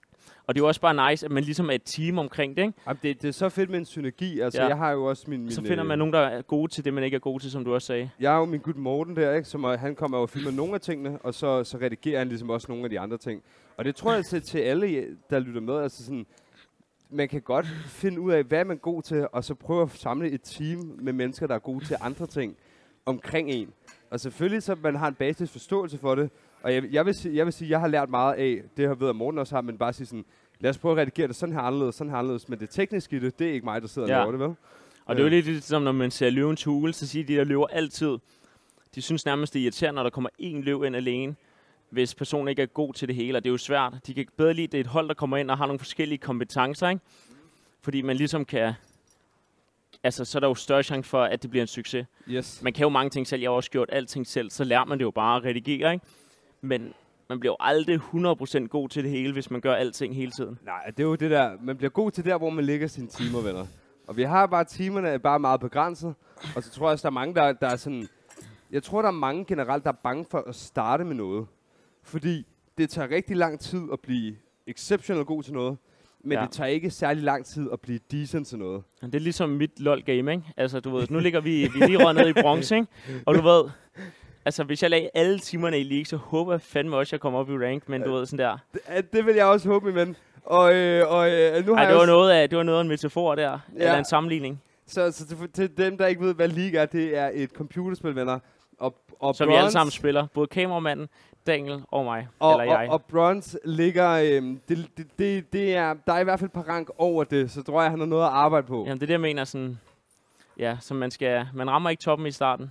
Og det er jo også bare nice, at man ligesom er et team omkring det, ikke? Jamen, det er så fedt med en synergi. Altså, jeg har jo også min... Så finder man nogen, der er gode til det, man ikke er gode til, som du også sagde. Jeg har jo min gut Morten der, ikke? Som han kommer og filmer nogle af tingene, og så redigerer han ligesom også nogle af de andre ting. Og det tror jeg til alle, der lytter med, altså sådan... Man kan godt finde ud af, hvad man er god til, og så prøve at samle et team med mennesker, der er gode til andre ting omkring en. Og selvfølgelig, så man har en basis forståelse for det. Og jeg vil sige, jeg har lært meget af, det har ved at Morten også har, men bare sige sådan, lad os prøve at redigere det sådan her anderledes, men det tekniske i det, det er ikke mig, der sidder og laver det, vel? Og det er jo lidt som, når man ser Løvens Hule, så siger de, der løver altid, de synes nærmest, det er irriterende, når der kommer én løv ind alene, hvis personen ikke er god til det hele, og det er jo svært. De kan bedre lide, det er et hold, der kommer ind og har nogle forskellige kompetencer, ikke? Fordi man ligesom kan... Altså, så er der jo større chance for, at det bliver en succes. Yes. Man kan jo mange ting selv. Jeg har også gjort alting selv. Så lærer man det jo bare at redigere, ikke? Men man bliver jo aldrig 100% god til det hele, hvis man gør alting hele tiden. Nej, det er jo det der... Man bliver god til der, hvor man lægger sine timer, venner. Og vi har bare... Timerne er bare meget begrænset. Og så tror jeg også, der er mange, der er sådan... Jeg tror, der er mange generelt, der er bange for at starte med noget. Fordi det tager rigtig lang tid at blive exceptionelt god til noget. Men det tager ikke særlig lang tid at blive decent til noget. Det er ligesom mit LOL-game, ikke? Altså, du ved, nu ligger vi lige røget ned i bronze, ikke? Og du ved, altså, hvis jeg lagde alle timerne i League, så håber jeg fandme også, at jeg kommer op i rank, men du ved, sådan der. Det vil jeg også håbe, min ven. Nu har det var noget af en metafor der, eller en sammenligning. Så til dem, der ikke ved, hvad League er, det er et computerspil, venner. Og som vi alle sammen spiller. Både kameramanden, Daniel og mig, eller jeg. Og Bronze ligger... der er i hvert fald et par rank over det, så tror jeg, han har noget at arbejde på. Jamen, det er det, jeg mener sådan... Ja, så man rammer ikke toppen i starten.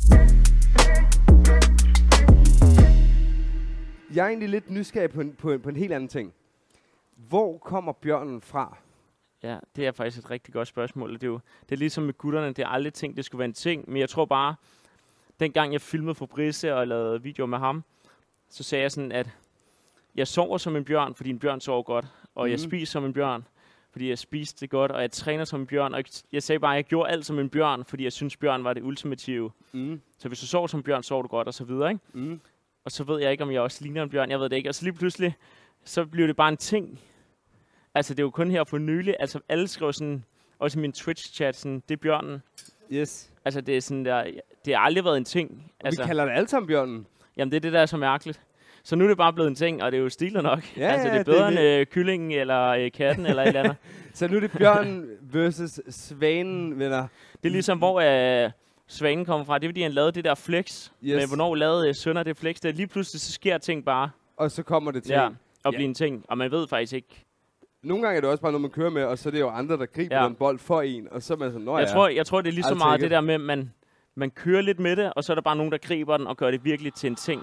Jeg er egentlig lidt nysgerrig på en helt anden ting. Hvor kommer bjørnen fra? Ja, det er faktisk et rigtig godt spørgsmål. Det er ligesom med gutterne, det er aldrig tænkt, det skulle være en ting. Men jeg tror bare, dengang jeg filmede Fabrice og lavede videoer med ham, så sagde jeg sådan, at jeg sover som en bjørn, fordi en bjørn sover godt. Og jeg spiser som en bjørn, fordi jeg spiste det godt. Og jeg træner som en bjørn. Og jeg sagde bare, at jeg gjorde alt som en bjørn, fordi jeg synes, bjørn var det ultimative. Så hvis du sover som en bjørn, sover du godt, og så videre, ikke? Og så ved jeg ikke, om jeg også ligner en bjørn. Jeg ved det ikke. Og så lige pludselig, så bliver det bare en ting. Altså, det er jo kun her for nylig. Altså, alle skrev sådan, også i min Twitch-chat, sådan, det er bjørnen. Yes. Altså, det er sådan der, det har aldrig været en ting. Altså, vi kalder det alle sammen bjørnen. Jamen, det er det, der er så mærkeligt. Så nu er det bare blevet en ting, og det er jo stilet nok. Ja, altså, det er bedre end kyllingen, eller katten, eller et eller andet. Så nu er det bjørnen versus svanen, venner. Det er ligesom, hvor svanen kommer fra. Det er, fordi han lavede det der flex. Men hvornår lavede Sønder det flex? Der lige pludselig, så sker ting bare. Og så kommer det til. Ja, og bliver en ting. Og man ved faktisk ikke. Nogle gange er det også bare noget, man kører med, og så er det jo andre, der griber den bold for en. Og så er man sådan, jeg tror, det er lige så meget det der med, man kører lidt med det, og så er der bare nogen, der griber den og gør det virkelig til en ting.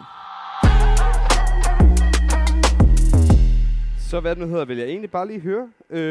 Så hvad det nu hedder, vil jeg egentlig bare lige høre.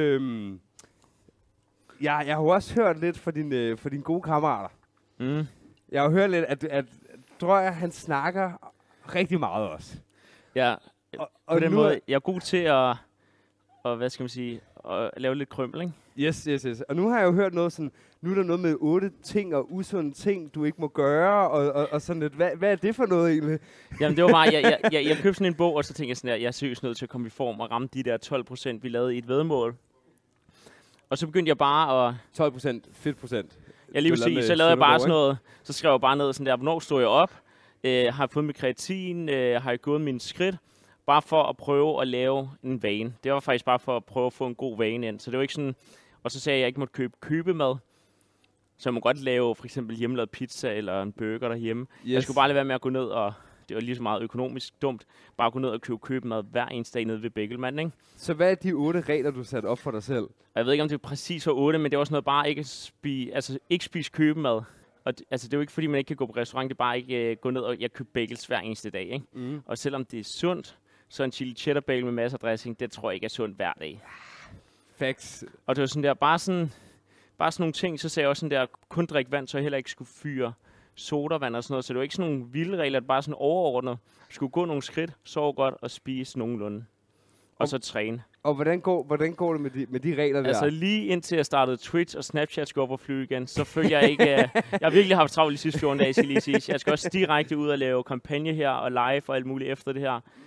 Jeg har jo også hørt lidt fra dine gode kammerater. Jeg har hørt lidt, at Drøjer, han snakker rigtig meget også. Ja, på den måde, jeg er god til at hvad skal man sige, at lave lidt krømmel, ikke? Yes. Og nu har jeg jo hørt noget sådan, nu er der noget med 8 ting og usunde ting, du ikke må gøre, og sådan lidt. Hvad er det for noget egentlig? Jamen det var bare, jeg købte sådan en bog, og så tænkte jeg sådan, at jeg er seriøst nødt til at komme i form og ramme de der 12%, vi lavede i et væddemål. Og så begyndte jeg bare at... 12%, fedt. Ja, lige præcis. Så lavede jeg bare sådan noget, så skrev jeg bare ned sådan der, hvornår stod jeg op? Har jeg fået mit kreatin? Har jeg gået mine skridt? Bare for at prøve at lave en vane. Det var faktisk bare for at prøve at få en god vane ind. Så det var ikke sådan... Og så sagde jeg, at jeg ikke måtte købe mad. Så jeg må godt lave for eksempel hjemmelavet pizza eller en burger derhjemme. Yes. Jeg skulle bare lade være med at gå ned, og det var lige så meget økonomisk dumt, bare gå ned og købe mad hver eneste dag nede ved Bækkelmand, ikke? Så hvad er de 8 regler, du satte op for dig selv? Jeg ved ikke, om det er præcis for 8, men det var sådan noget bare ikke spise købemad. Og det er jo ikke, fordi man ikke kan gå på restaurant, det er bare ikke gå ned og jeg køber bagels hver eneste dag, ikke? Og selvom det er sundt, så en chili cheddar bagel med masser af dressing, det tror jeg ikke er sundt hver dag. Facts. Og det var sådan der, bare sådan nogle ting, så sagde jeg også sådan der, kun drikke vand, så jeg heller ikke skulle fyre sodavand og sådan noget. Så det var ikke sådan nogle vilde regler, det bare sådan overordnet. Jeg skulle gå nogle skridt, sove godt og spise nogenlunde. Og så træne. Og hvordan går det med de regler der? Altså lige indtil jeg startede Twitch og Snapchat skulle op og flyve igen, så følte jeg ikke... jeg har virkelig haft travlt de sidste 14 dage, skal lige sige. Jeg skal også direkte ud og lave kampagne her og live og alt muligt efter det her.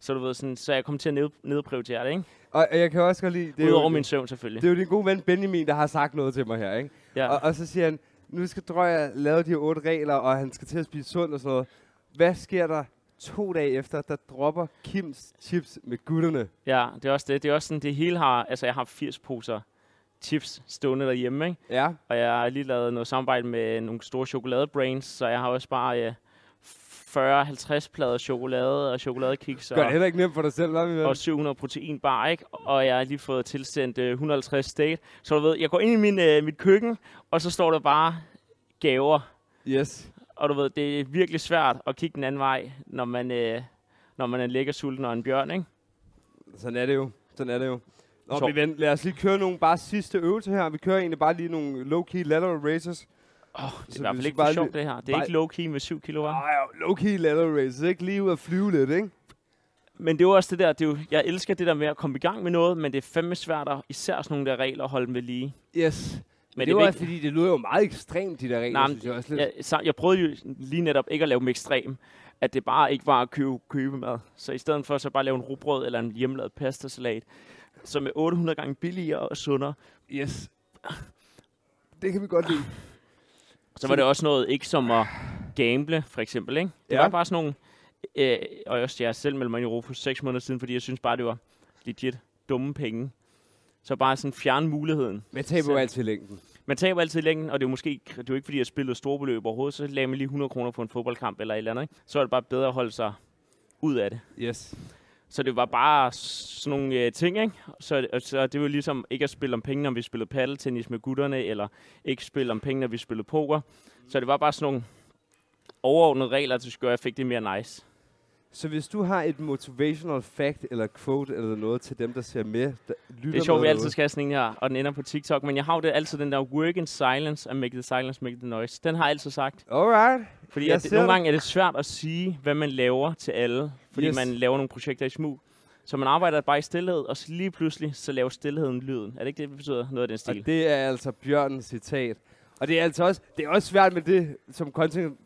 Så du ved sådan, så jeg kommer til at nedprioritere det, ikke? Og jeg kan også godt lide... Udover min søvn, selvfølgelig. Det er jo din gode ven Benjamin, der har sagt noget til mig her, ikke? Ja. Og så siger han, nu skal Drøjer lave de 8 regler, og han skal til at spise sundt og sådan noget. Hvad sker der 2 dage efter, der dropper Kims chips med gutterne? Ja, det er også det. Det er også sådan, det hele har... Altså, jeg har 80 poser chips stående derhjemme, ikke? Ja. Og jeg har lige lavet noget samarbejde med nogle store chokoladebrains, så jeg har også bare 40-50 plader chokolade og chokoladekiks. Gør det heller ikke nemt for dig selv, hvad vi ved? Og 700 proteinbar, ikke? Og jeg har lige fået tilsendt 150 state. Så du ved, jeg går ind i mit køkken, og så står der bare gaver. Yes. Og du ved, det er virkelig svært at kigge den anden vej, når man er lækker sulten og en bjørn, ikke? Sådan er det jo. Sådan er det jo. Nå, Så. min ven, lad os lige køre nogle bare sidste øvelser her. Vi kører egentlig bare lige nogle low-key lateral raises. Det er i hvert fald ikke for sjovt, det her. Det er ikke low-key med 7 kilo, hva'? Ja, low-key lateral raises. Ikke lige ud at flyve lidt, ikke? Men det er jo også det der, det er jo, jeg elsker det der med at komme i gang med noget, men det er fandme svært at især sådan nogle der regler at holde med lige. Yes. Men det det er var fordi, det lyder jo meget ekstremt, de der regler, Nej, synes jeg også lidt. jeg prøvede jo lige netop ikke at lave dem ekstrem, at det bare ikke var at købe mad. Så i stedet for så bare lave en rugbrød eller en hjemmelavet pastasalat, som er 800 gange billigere og sundere. Yes. Det kan vi godt lide. Så var det også noget, ikke som at gamble, for eksempel, ikke? Det var bare sådan nogle, og også jeg selv meldte mig i Rufus 6 måneder siden, fordi jeg synes bare, det var legit dumme penge. Så bare sådan fjerne muligheden. Men taber jo altid i længden. Man taber altid i længden, og det er jo ikke, fordi jeg spillede store beløb overhovedet, så lagde man lige 100 kroner på en fodboldkamp eller et eller andet, ikke? Så er det bare bedre at holde sig ud af det. Yes. Så det var bare sådan nogle ting, ikke? Så det var ligesom ikke at spille om penge, når vi spillede paddeltennis med gutterne, eller ikke spille om penge, når vi spillede poker. Så det var bare sådan nogle overordnede regler, der skulle gøre, at jeg fik det mere nice. Så hvis du har et motivational fact eller quote eller noget til dem, der ser med, der lytter det er sjovt, vi altid skal have sådan en her, og den ender på TikTok, men jeg har jo det altid den der work in silence and make the silence make the noise. Den har jeg altid sagt. Alright. Fordi nogle gange er det svært at sige, hvad man laver til alle, fordi man laver nogle projekter i smug. Så man arbejder bare i stillhed, og så lige pludselig så laver stillheden lyden. Er det ikke det, det betyder noget af den stil? Og det er altså Bjørnens citat. Og det er altså også, det er også svært med det som content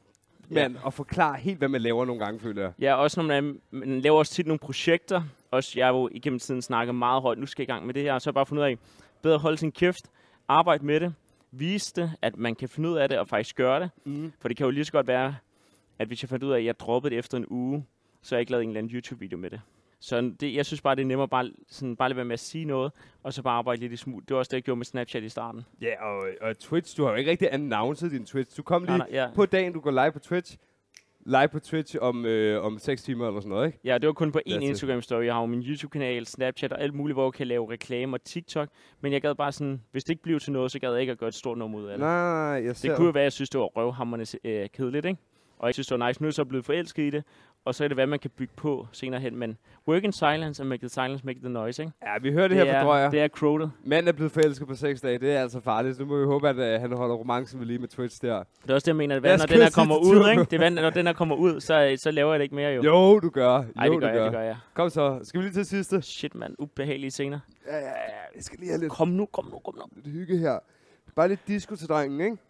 at forklare helt, hvad man laver nogle gange, føler jeg. Ja, også når man laver også tit nogle projekter. Også jeg har jo igennem tiden snakket meget højt, nu skal jeg i gang med det her, og så bare fundet ud af, bedre holde sin kæft, arbejde med det, vise det, at man kan finde ud af det og faktisk gøre det. For det kan jo lige så godt være, at hvis jeg fandt ud af, at jeg droppede det efter en uge, så har jeg ikke lavet en eller anden YouTube-video med det. Så det, jeg synes bare, det er nemmere bare lade være med at sige noget, og så bare arbejde lidt i smug. Det var også det, jeg gjorde med Snapchat i starten. Ja, og Twitch, du har jo ikke rigtig announced din Twitch. Du kom lige på dagen, du går live på Twitch. Live på Twitch om 6 timer eller sådan noget, ikke? Ja, det var kun på én Instagram-story. Jeg har jo min YouTube-kanal, Snapchat og alt muligt, hvor jeg kan lave reklamer og TikTok. Men jeg gad bare sådan, hvis det ikke blev til noget, så gad jeg ikke at gøre et stort nummer ud af det. Nej, jeg ser. Det kunne jo være, at jeg synes, det var røvhamrende kedeligt, ikke? Og jeg synes, det var nice. Nu er jeg så blevet forelsket i det. Og så er det, hvad man kan bygge på senere hen. Men work in silence and make the silence make the noise, ikke? Ja, vi hører det her fra Drøjer. Det er quoted. Manden er blevet forelsket på 6 dage. Det er altså farligt. Nu må vi håbe, at han holder romancen ved lige med Twitch der. Det er også det, jeg mener. Når den her kommer ud, ikke? Det er, når den her kommer ud, så laver jeg det ikke mere, jo. Jo, du gør. Nej, det gør jeg. Kom så. Skal vi lige til sidste? Shit, mand. Ubehagelige scener. Ja. Jeg skal lige have lidt... Kom nu. Lidt hygge her. Bare lidt disco til drengen, ikke?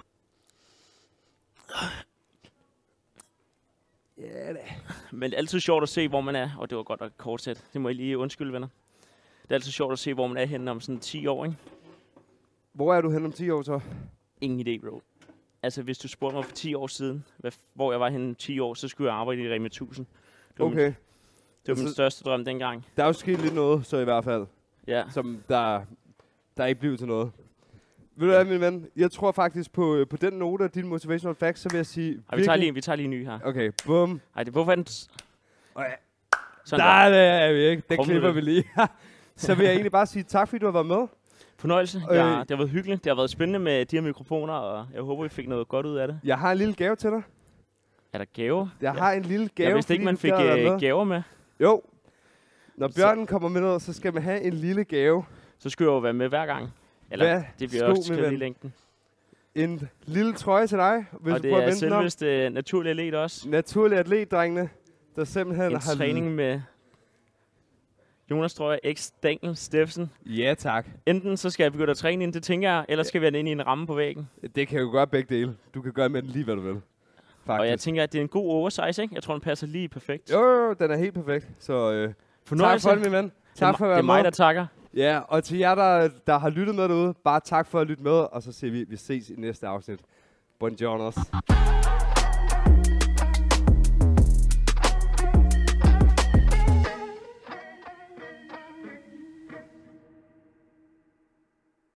Ja da. Men det er altid sjovt at se, hvor man er. Og det var godt nok kort sæt. Det må jeg lige undskylde, venner. Det er altid sjovt at se, hvor man er henne om sådan 10 år, ikke? Hvor er du henne om 10 år så? Ingen idé, bro. Altså, hvis du spurgte mig for 10 år siden, hvor jeg var henne om 10 år, så skulle jeg arbejde i Rema 1000. Det var min største drøm dengang. Der er jo sket lidt noget, så i hvert fald. Ja. Som der ikke blev til noget. Ved du hvad, min ven? Jeg tror faktisk på den note af din motivational facts, så vil jeg sige... Vi tager lige en ny her. Okay, bum. Ej, hvorfor er den... Der er vi ikke. Den klipper vi lige. Så vil jeg egentlig bare sige tak, fordi du har været med. Fornøjelse. Ja, det har været hyggeligt. Det har været spændende med de her mikrofoner, og jeg håber, vi fik noget godt ud af det. Jeg har en lille gave til dig. Er der gave? Jeg har en lille gave. Jeg vidste ikke, man fik gaver med. Jo. Når Bjørnen kommer med noget, så skal man have en lille gave. Så skal jeg jo være med hver gang. Eller det bliver også skrevet i længden. En lille trøje til dig. Hvis og det er selveste naturlig atlet også. Naturlig atlet, drengene. Der simpelthen en træning med Jonas Drøjer x Daniel Steffensen. Ja, tak. Enten så skal jeg begynde at træne ind, det tænker jeg, eller skal vi have den ind i en ramme på væggen. Det kan jo gøre begge dele. Du kan gøre med den lige, hvad du vil. Faktisk. Og jeg tænker, at det er en god oversize, ikke? Jeg tror, den passer lige perfekt. Jo, den er helt perfekt. Så tak for det, min ven. Tak for at være med. Det er mig, der takker. Ja, og til jer, der har lyttet med derude, bare tak for at lytte med, og så siger vi ses i næste afsnit. Buongiorno.